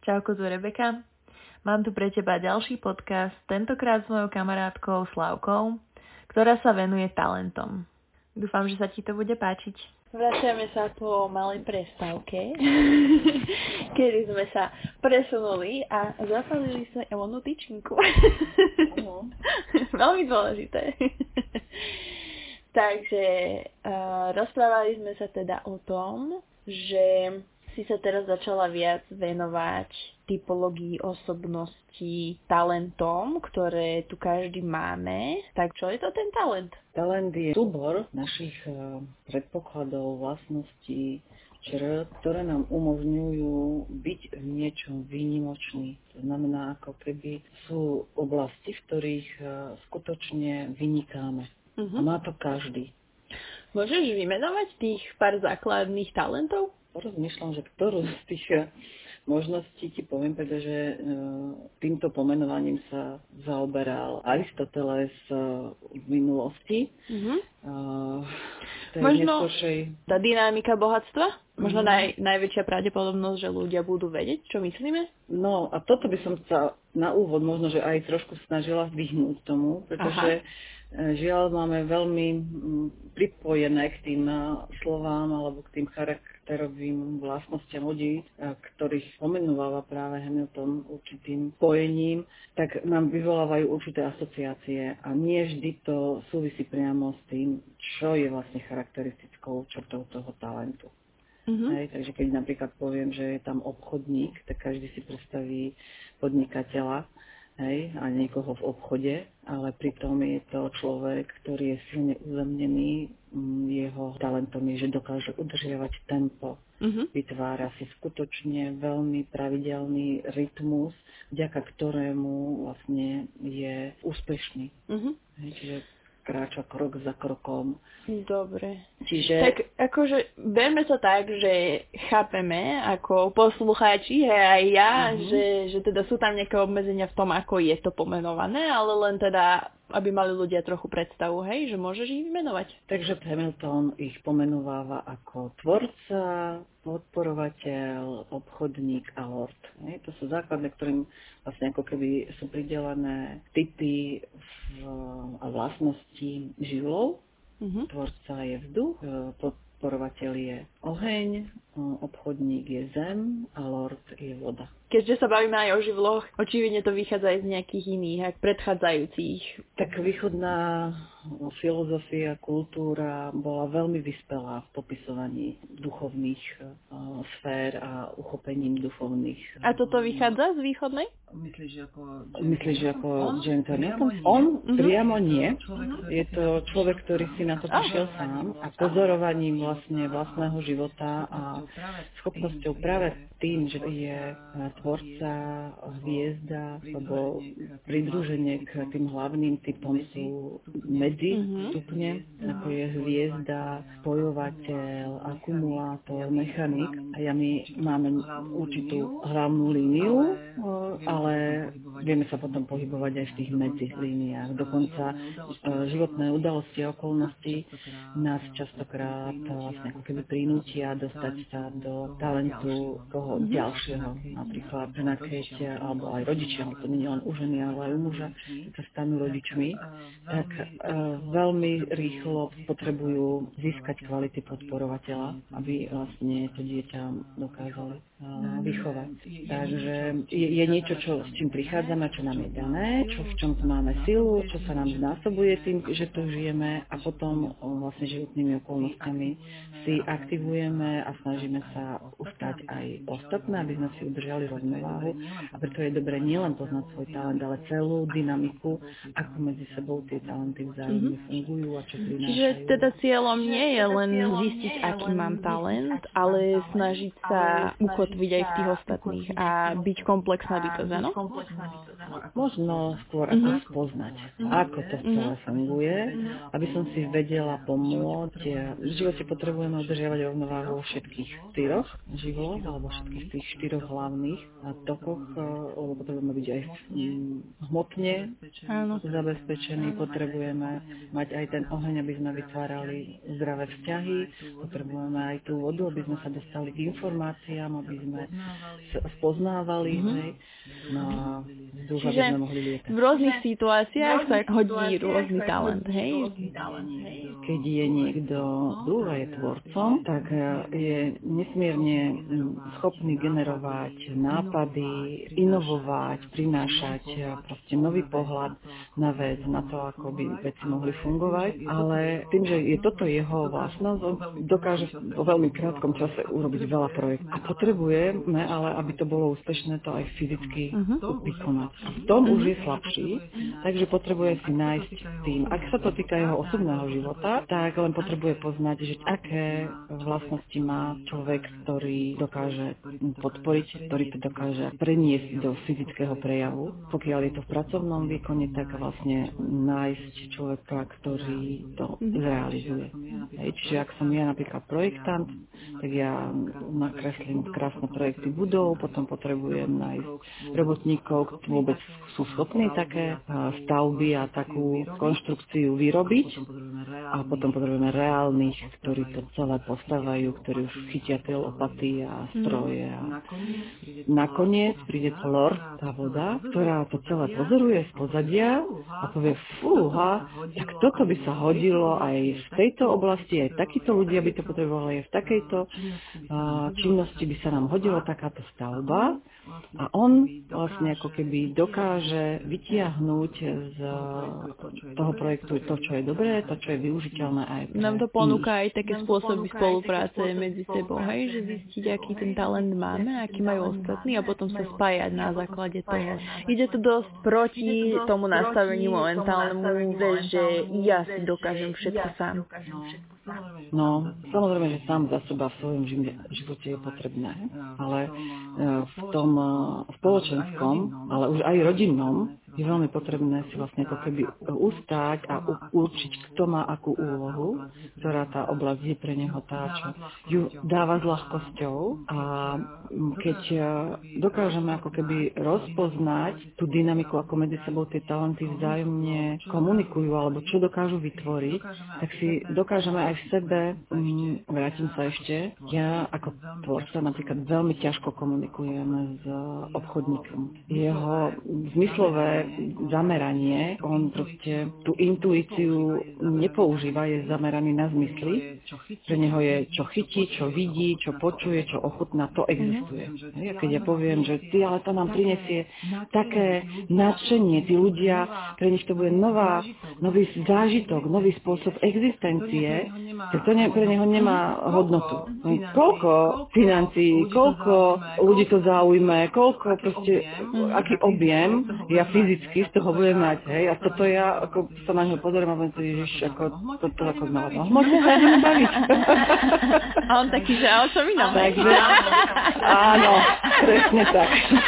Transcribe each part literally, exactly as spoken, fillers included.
Čauko, tu Rebeka. Mám tu pre teba ďalší podcast, tentokrát s mojou kamarátkou Slavkou, ktorá sa venuje talentom. Dúfam, že sa ti to bude páčiť. Vraciame sa po malej prestávke, kedy sme sa presunuli a zapalili sme Evonu tyčinku. Uh-huh. Veľmi dôležité. Takže uh, rozprávali sme sa teda o tom, že si sa teraz začala viac venovať typológii osobností, talentom, ktoré tu každý máme. Tak čo je to ten talent? Talent je súbor našich uh, predpokladov, vlastností, črt, ktoré nám umožňujú byť v niečom výnimočný. To znamená, ako keby sú oblasti, v ktorých uh, skutočne vynikáme. Uh-huh. A má to každý. Môžeš vymenovať tých pár základných talentov? Rozmýšľam, že ktorú z tých možností ti poviem, pretože týmto pomenovaním sa zaoberal Aristoteles v minulosti. Mm-hmm. Uh, Možno neskôršej... tá dynamika bohatstva? Možno mm. naj, najväčšia pravdepodobnosť, že ľudia budú vedieť, čo myslíme? No a toto by som sa na úvod možno, že aj trošku snažila vyhnúť tomu, pretože Aha. žiaľ máme veľmi pripojené k tým slovám alebo k tým charakterovým vlastnostiam ľudí, ktorých pomenováva práve Hamilton určitým spojením, tak nám vyvolávajú určité asociácie a nie vždy to súvisí priamo s tým, čo je vlastne charakteristickou črtou toho talentu. Mm-hmm. Hej, takže keď napríklad poviem, že je tam obchodník, tak každý si predstaví podnikateľa, hej, a niekoho v obchode, ale pritom je to človek, ktorý je silne uzemnený. Jeho talentom je, že dokáže udržiavať tempo. Mm-hmm. Vytvára si skutočne veľmi pravidelný rytmus, vďaka ktorému vlastne je úspešný. Mm-hmm. Hej, čiže kráča krok za krokom. Dobre. Čiže... Tak akože berme to tak, že chápeme ako poslucháči, aj ja, uh-huh. že, že teda sú tam nejaké obmedzenia v tom, ako je to pomenované, ale len teda, aby mali ľudia trochu predstavu, hej, že môžeš ich vymenovať. Takže Hamilton ich pomenováva ako tvorca, podporovateľ, obchodník a lord. Hej, to sú základné, ktorým vlastne ako keby sú pridelené typy v, a vlastnosti živlov. Uh-huh. Tvorca je vzduch, podporovateľ je oheň, obchodník je zem a lord je voda. Keďže sa bavíme aj o živloch, očividne to vychádza aj z nejakých iných, ak predchádzajúcich. Tak východná filozofia, kultúra bola veľmi vyspelá v popisovaní duchovných uh, sfér a uchopením duchovných. A toto vychádza z východnej? Myslíš, že ako... Myslíš, že ako James Hamilton? On uh-huh. priamo nie. Je to človek, ktorý si na to prišiel uh-huh. sám a pozorovaním vlastne vlastného života a schopnosťou práve tým, že je tvorca, hviezda, alebo pridruženie k tým hlavným typom sú medzi mm-hmm. stupne, ako je hviezda, spojovateľ, akumulátor, mechanik. A ja my máme určitú hlavnú líniu, ale vieme sa potom pohybovať aj v tých medzilíniách. Dokonca životné udalosti a okolnosti nás častokrát vlastne ako keby prinútia dostať sa do talentu toho mm-hmm. ďalšieho. Napríklad žena, keď, alebo aj rodičia, to nie len u ženy, ale aj u muža, keď sa stanú rodičmi, tak uh, veľmi rýchlo potrebujú získať kvality podporovateľa, aby vlastne to dieťa dokázali uh, vychovať. Takže je, je niečo, čo, s čím prichádzame, čo nám je dané, čo, v čom máme silu, čo sa nám znásobuje tým, že to žijeme a potom uh, vlastne životnými okolnostiami si aktivujeme a snažíme sa ustať aj ostatné, aby sme si udržali rovnováhu. A preto je dobré nielen poznať svoj talent, ale celú dynamiku, ako medzi sebou tie talenty vzájomne mm-hmm. fungujú a čo prinášajú. Čiže teda cieľom nie je len zistiť, aký mám talent, ale snažiť sa ukotviť aj v tých ostatných a byť komplexná bytosť, áno? Možno skôr ako mm-hmm. spoznať, ako to celé funguje, aby som si vedela pomôcť. V živote potrebujeme udržiavať rovnováhu vo všetkých štyroch živloch, alebo všetkých tých štyroch hlavných tokoch, lebo potrebujeme byť aj hmotne Áno. zabezpečení, potrebujeme mať aj ten oheň, aby sme vytvárali zdravé vzťahy, potrebujeme aj tú vodu, aby sme sa dostali k informáciám, aby sme spoznávali, mm-hmm. hej, no a vzduch, aby sme mohli lietať. V rôznych situáciách sa hodí rôzny talent, hej? Keď je niekto duch a je tvorcom, tak je nesmierne schopný generovať nápady, inovovať, prinášať proste nový pohľad na vec, na to, ako by veci mohli fungovať, ale tým, že je toto jeho vlastnosť, on dokáže vo veľmi krátkom čase urobiť veľa projektov. A potrebujeme, ale aby to bolo úspešné, to aj fyzicky uh-huh. vykonať. A v tom uh-huh. už je slabší, takže potrebuje si nájsť tým. Ak sa to týka jeho osobného života, tak len potrebuje poznať, že aké vlastnosti má človek, ktorý dokáže podporiť, ktorý to dokáže preniesť do fyzického prejavu. Pokiaľ je to v pracovnom výkone, tak vlastne nájsť človeka, ktorý to zrealizuje. Hej, čiže ak som ja napríklad projektant, tak ja nakreslím krásne projekty budov, potom potrebujem nájsť robotníkov, ktorí vôbec sú schopní také stavby a takú konštrukciu vyrobiť a potom potrebujeme reálnych, ktorí to celé postávajú, ktorí už chytia tie lopaty a stroje. A nakoniec príde Lord, tá voda, ktorá to celé pozoruje z pozadia a povie, fúha, tak toto by sa hodilo aj v tejto oblasti, aj takíto ľudia by to potrebovali, aj v takejto uh, činnosti by sa nám hodila takáto stavba. A on vlastne ako keby dokáže vytiahnuť z toho projektu to, čo je dobré, to, čo je využiteľné aj pre Nám to ponúka aj také spôsoby spolupráce medzi sebou, hej, že zistiť, aký ten talent máme, aký majú ostatní a potom sa spájať na základe toho. Ide to dosť proti tomu nastaveniu momentálnemu, že ja si dokážem všetko sám. No, samozrejme, že sám za seba v svojom živote je potrebné, ale v tom spoločenskom, ale už aj rodinnom je veľmi potrebné si vlastne ako keby ustáť a určiť, kto má akú úlohu, ktorá tá oblasť je pre neho tá, čo ju dáva s ľahkosťou. A keď dokážeme ako keby rozpoznať tú dynamiku, ako medzi sebou tie talenty vzájomne komunikujú, alebo čo dokážu vytvoriť, tak si dokážeme aj v sebe, um, vrátim sa ešte, ja ako tvorca napríklad veľmi ťažko komunikujem s obchodníkom. Jeho zmyslové zameranie, on proste tú intuíciu nepoužíva, je zameraný na zmysly. Pre neho je, čo chytí, čo vidí, čo počuje, čo ochutná, to existuje. A keď ja poviem, že ty, ale to nám prinesie také nadšenie, tí ľudia, pre nich to bude nová, nový zážitok, nový spôsob existencie, tak to ne, pre neho nemá hodnotu. Koľko financií, koľko ľudí to zaujme, koľko proste, aký objem ja fyzicky z toho budem mať, hej, a toto ja, ako sa na ňo pozorím a poviem si, ježiš, ako toto ako znala, no, môžeme sa ideme baviť. A on taký, že ale čo mi nám Takže, áno, presne tak.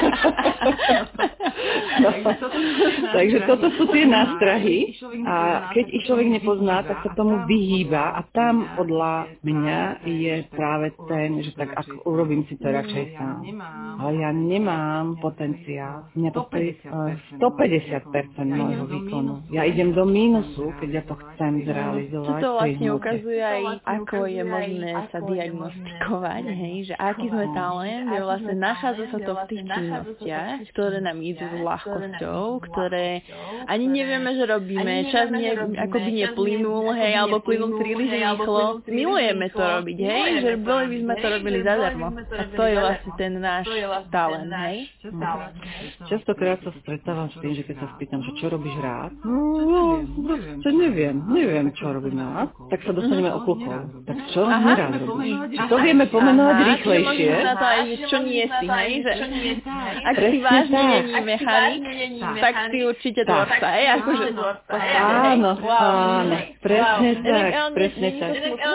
No, takže toto sú tie nástrahy a keď ich človek nepozná, tak sa tomu vyhýba a tam podľa mňa je práve ten, že tak ako urobím si to radšej sám. Ale ja nemám potenciál. Mňa to stojí stopäťdesiat percent môjho výkonu. Ja idem do mínusu, keď ja to chcem zrealizovať. Čo to vlastne ukazuje aj, ako je možné sa diagnostikovať, hej, že aký sme talent, je vlastne nachádza sa to v tých činnostiach, ktoré nám idú s ľahkosťou, ktoré ani nevieme, že robíme, čas nie, akoby neplynul, hej, alebo plynul príliš rýchlo. Milujeme to robiť, hej, že boli by sme to robili zadarmo. A to je vlastne ten náš talent, hej. Častokrát sa stretávam s tým, že keď sa spýtam, že čo robíš rád, no, to neviem, neviem, čo robím rád, tak sa dostaneme oklukov. Tak čo rád robíš? To vieme pomenovať rýchlejšie. Čiže možno sa to aj, že čo nie si, hej, že ak si vážne neníme mechanik, tak si určite tvorca, hej, akože áno, áno, presne tak, presne tak.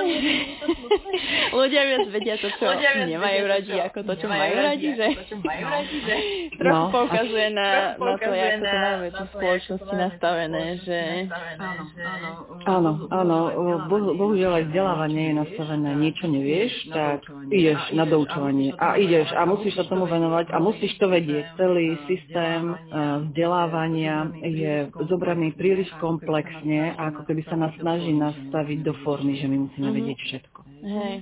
Ľudia viac vedia to, čo nemajú radi, ako to, čo majú radi, že trochu poukazuje na to, ako to máme tu v spoločnosti nastavené, že... Áno, áno, bohužiaľ aj vzdelávanie je nastavené, niečo nevieš, tak ideš na doučovanie a ideš a musíš sa tomu venovať a musíš to vedieť. Celý systém vzdelávania je zobraný príliš komplexne a ako keby sa nás snaží nastaviť do formy, že my musíme vedieť všetko. Hej.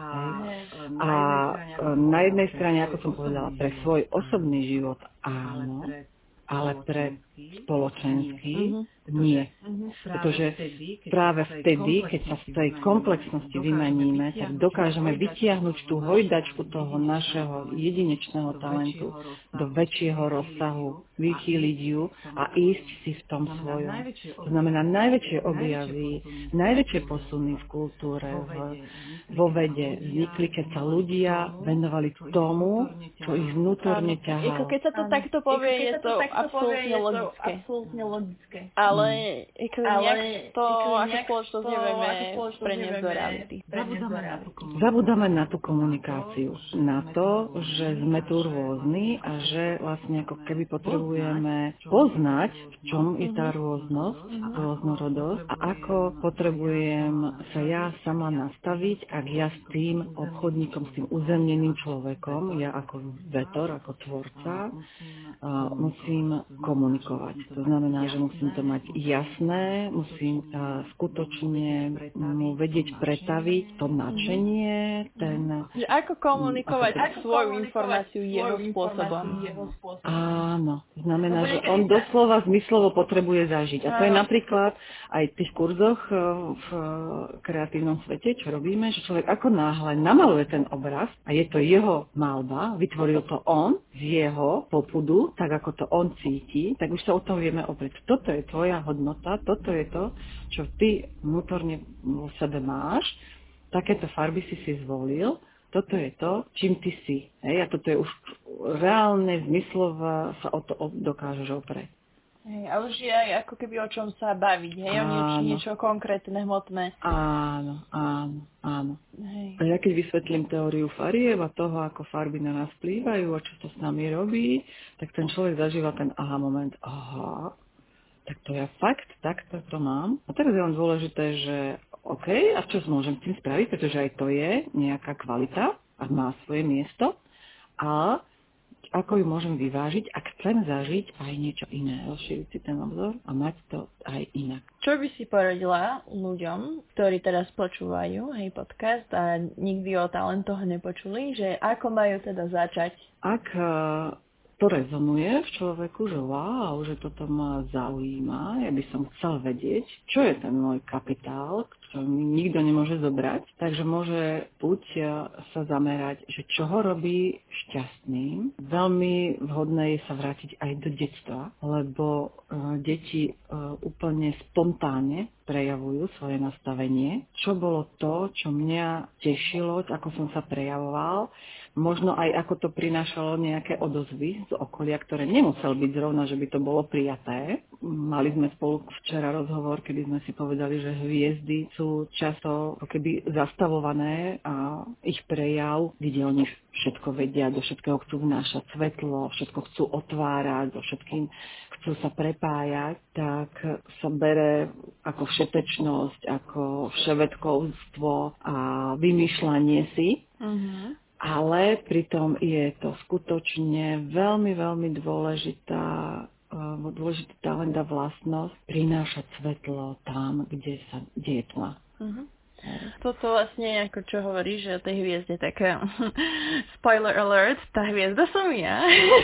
A na jednej strane, ako som povedala, pre svoj osobný život áno, ale pre spoločenský nie. Pretože práve vtedy, keď sa z tej komplexnosti vymeníme, tak dokážeme vytiahnuť tú hojdačku toho našeho jedinečného talentu do väčšieho rozsahu, vychýliť ju a ísť si v tom svojom. To znamená najväčšie objavy, najväčšie posuny v kultúre, v, vo vede vznikli, keď sa ľudia venovali tomu, čo ich vnútorne ťahalo. Keď sa to takto povie, je to absolútne logické. Ale ako nejak to ako spoločnosť nevieme preniesť do reality. Zabudáme na tú komunikáciu, na to, že sme tu rôzni a že vlastne ako keby potrebujeme poznať, v čom je tá rôznosť, rôznorodosť a ako potrebujem sa ja sama nastaviť, ak ja s tým obchodníkom, s tým uzemneným človekom, ja ako vetor, ako tvorca, musím komunikovať. To znamená, že musím to mať jasné, musím uh, skutočne mu vedieť pretaviť to nadšenie, ten... Že ako komunikovať ako svoju informáciu jeho spôsobom. Áno, znamená, že on doslova zmyslovo potrebuje zažiť. A to je napríklad aj v tých kurzoch v kreatívnom svete, čo robíme, že človek ako náhle namaluje ten obraz a je to jeho malba, vytvoril to on z jeho popudu, tak ako to on cíti, tak už sa o tom vieme oprieť. Toto je tvoja hodnota, toto je to, čo ty vnútorne vo sebe máš, takéto farby si si zvolil, toto je to, čím ty si. Hej? A toto je už reálne, zmyslovo sa o to dokážeš oprieť. Hej, a už je aj ako keby o čom sa baviť, hej, o niečo, niečo konkrétne, hmotné. Áno, áno, áno. Hej. A ja keď vysvetlím teóriu farieb a toho, ako farby na nás vplývajú a čo to s nami robí, tak ten človek zažíva ten aha moment, aha, tak to ja fakt, takto to mám. A teraz je len dôležité, že OK, a čo môžem s tým spraviť, pretože aj to je nejaká kvalita a má svoje miesto. A ako ju môžem vyvážiť, ak chcem zažiť aj niečo iné, rozšíriť si ten obzor a mať to aj inak. Čo by si poradila ľuďom, ktorí teraz počúvajú hej podcast a nikdy o talentoch nepočuli, že ako majú teda začať? Ak to rezonuje v človeku, že wow, že toto ma zaujíma, ja by som chcel vedieť, čo je ten môj kapitál, čo mi nikto nemôže zobrať, takže môže buď sa zamerať, že čo ho robí šťastným. Veľmi vhodné je sa vrátiť aj do detstva, lebo uh, deti uh, úplne spontánne prejavujú svoje nastavenie. Čo bolo to, čo mňa tešilo, ako som sa prejavoval, možno aj ako to prinášalo nejaké odozvy z okolia, ktoré nemusel byť zrovna, že by to bolo prijaté. Mali sme spolu včera rozhovor, kedy sme si povedali, že hviezdy sú často keby zastavované a ich prejav, kde oni všetko vedia, do všetkého chcú vnášať svetlo, všetko chcú otvárať, so všetkým chcú sa prepájať, tak sa bere ako všetečnosť, ako vševedkovstvo a vymýšľanie si. Uh-huh. Ale pritom je to skutočne veľmi, veľmi dôležitá, dôležitý talent a vlastnosť prinášať svetlo tam, kde sa deje tma. Uh-huh. Toto vlastne, ako čo hovorí, že o tej hviezde také spoiler alert, tá hviezda som ja.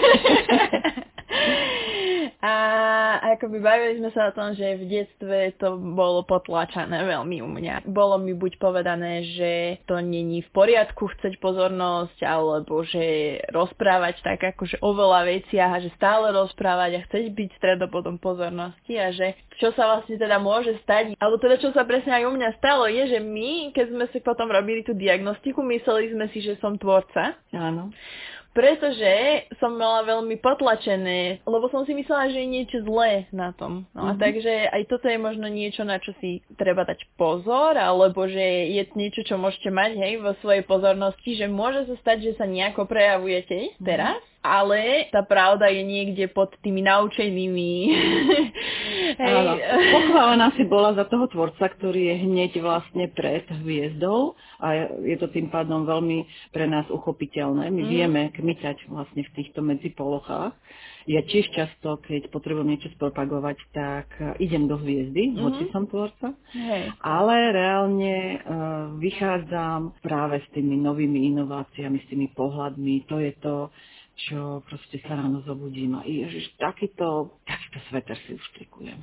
A akoby bavili sme sa o tom, že v detstve to bolo potlačané veľmi u mňa. Bolo mi buď povedané, že to není v poriadku chceť pozornosť, alebo že rozprávať tak akože o veľa veciach a že stále rozprávať a chceť byť stredobodom pozornosti a že čo sa vlastne teda môže stať, alebo teda čo sa presne aj u mňa stalo, je, že my, keď sme si potom robili tú diagnostiku, mysleli sme si, že som tvorca. Áno. Pretože som mala veľmi potlačené, lebo som si myslela, že je niečo zlé na tom. No a mm-hmm. takže aj toto je možno niečo, na čo si treba dať pozor, alebo že je niečo, čo môžete mať, hej, vo svojej pozornosti, že môže sa stať, že sa nejako prejavujete teraz, mm-hmm. ale tá pravda je niekde pod tými naučenými. Hej. Áno. Pochválená si bola za toho tvorca, ktorý je hneď vlastne pred hviezdou a je to tým pádom veľmi pre nás uchopiteľné. My mm. vieme kmitať vlastne v týchto medzipolochách. Ja tiež často, keď potrebujem niečo spropagovať, tak idem do hviezdy, mm-hmm. hoci som tvorca, Hej. ale reálne uh, vychádzam práve s tými novými inováciami, s tými pohľadmi. To je to, čo proste sa ráno zobudím a ježiš, takýto, takýto sveter si uštrikujem.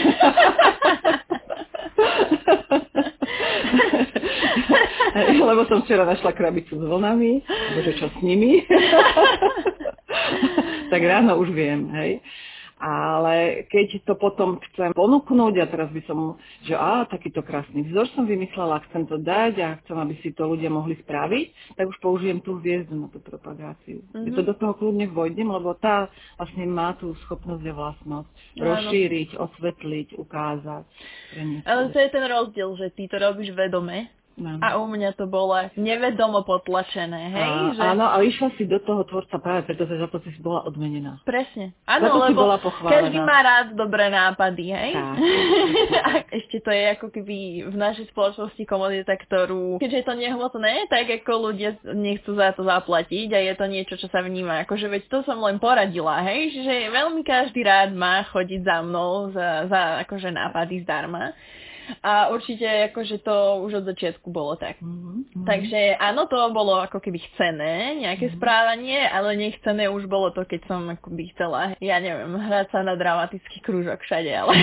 Lebo som včera našla krabicu s vlnami, bože, čo s nimi. Tak ráno už viem, hej. Ale keď to potom chcem ponúknuť a teraz by som, že á, takýto krásny vzor som vymyslela, chcem to dať a chcem, aby si to ľudia mohli spraviť, tak už použijem tú hviezdu na tú propagáciu. Mm-hmm. Je to do toho kľudne vôjdem, lebo tá vlastne má tú schopnosť a vlastnosť no, rozšíriť, no. osvetliť, ukázať. Ale to je ten rozdiel, že ty to robíš vedome. No. A u mňa to bolo nevedomo potlačené, hej? A, že... Áno, ale išla si do toho tvorca práve, pretože za to si bola odmenená. Presne. Áno, lebo každý má rád dobré nápady, hej? A ešte to je ako keby v našej spoločnosti komodita, ktorú, keďže je to nehmotné, tak ako ľudia nechcú za to zaplatiť a je to niečo, čo sa vníma. Akože veď to som len poradila, hej? Že veľmi každý rád má chodiť za mnou za, za akože nápady zdarma. A určite akože to už od začiatku bolo tak. Mm-hmm. Takže áno, to bolo ako keby chcené, nejaké mm-hmm. správanie, ale nechcené už bolo to, keď som akoby chcela, ja neviem, hrať sa na dramatický krúžok všade, ale...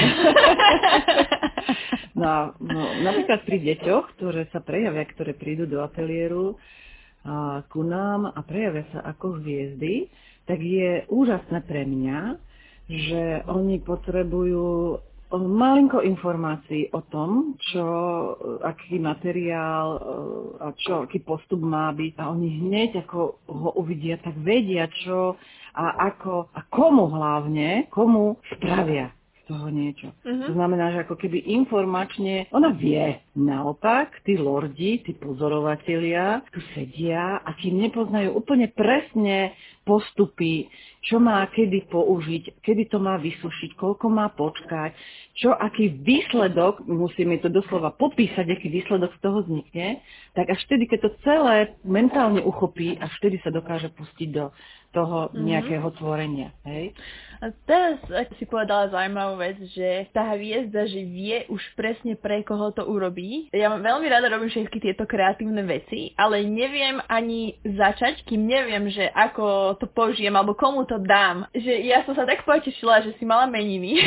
No, no, napríklad pri deťoch, ktoré sa prejavia, ktoré prídu do ateliéru a, ku nám a prejavia sa ako hviezdy, tak je úžasné pre mňa, že oni potrebujú malinko informácií o tom, čo, aký materiál a čo, aký postup má byť. A oni hneď, ako ho uvidia, tak vedia, čo a ako a komu hlavne, komu spravia z toho niečo. Uh-huh. To znamená, že ako keby informačne, ona vie. Naopak, tí lordi, tí pozorovatelia tu sedia a kým nepoznajú úplne presne postupy, čo má kedy použiť, kedy to má vysušiť, koľko má počkať, čo, aký výsledok, musíme to doslova popísať, aký výsledok z toho vznikne, tak až vtedy, keď to celé mentálne uchopí, až vtedy sa dokáže pustiť do toho nejakého mm-hmm. tvorenia. Hej? A teraz, ak si povedala zaujímavú vec, že tá hviezda, že vie už presne pre koho to urobí. Ja veľmi rada robím všetky tieto kreatívne veci, ale neviem ani začať, kým neviem, že ako to použijem, alebo komu to dám. Že ja som sa tak potešila, že si mala meniny,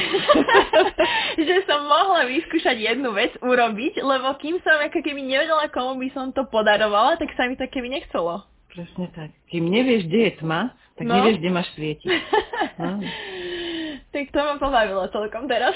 že som mohla vyskúšať jednu vec urobiť, lebo kým som ako keby nevedela, komu by som to podarovala, tak sa mi to keby nechcelo. Presne tak. Kým nevieš, kde je tma, tak no. nevieš, kde máš svietiť. No. Tak to ma pobavilo celkom teraz.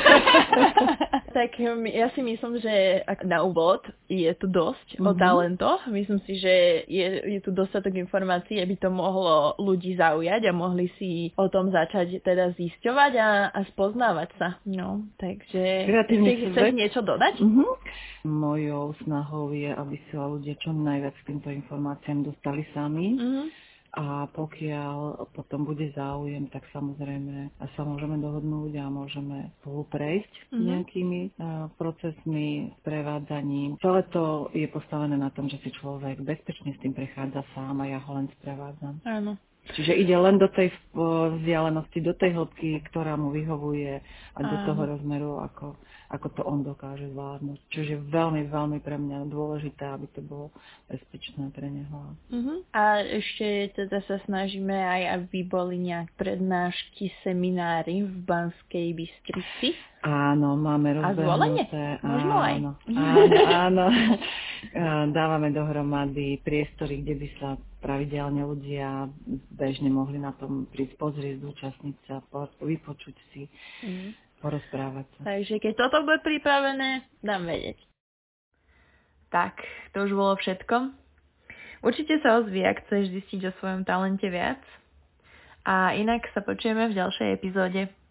Tak ja si myslím, že na úvod je tu dosť mm-hmm. o talentoch. Myslím si, že je, je tu dostatok informácií, aby to mohlo ľudí zaujať a mohli si o tom začať teda zisťovať a, a spoznávať sa. No, takže ešte chceš niečo dodať? Mm-hmm. Mojou snahou je, aby sa ľudia čo najviac k týmto informáciám dostali sami. Mm-hmm. A pokiaľ potom bude záujem, tak samozrejme sa môžeme dohodnúť a môžeme spolu prejsť mm-hmm. nejakými uh, procesmi, sprevádzaním. Celé to je postavené na tom, že si človek bezpečne s tým prechádza sám a ja ho len sprevádzam. Áno. Čiže ide len do tej vzdialenosti, do tej hĺbky, ktorá mu vyhovuje a do Áno. toho rozmeru, ako, ako to on dokáže zvládnuť. Čiže veľmi, veľmi pre mňa dôležité, aby to bolo bezpečné pre neho. Uh-huh. A ešte teda sa snažíme aj, aby boli nejak prednášky, seminári v Banskej Bystrici. Áno, máme A rozbehnuté. Možno aj. Áno, áno, áno. Dávame dohromady priestory, kde by sa pravidelne ľudia bežne mohli na tom prísť pozrieť, zúčastniť sa, vypočuť si, mm. porozprávať sa. Takže keď toto bude pripravené, dám vedieť. Tak, to už bolo všetko. Určite sa ozví, ak chceš zistiť o svojom talente viac. A inak sa počujeme v ďalšej epizóde.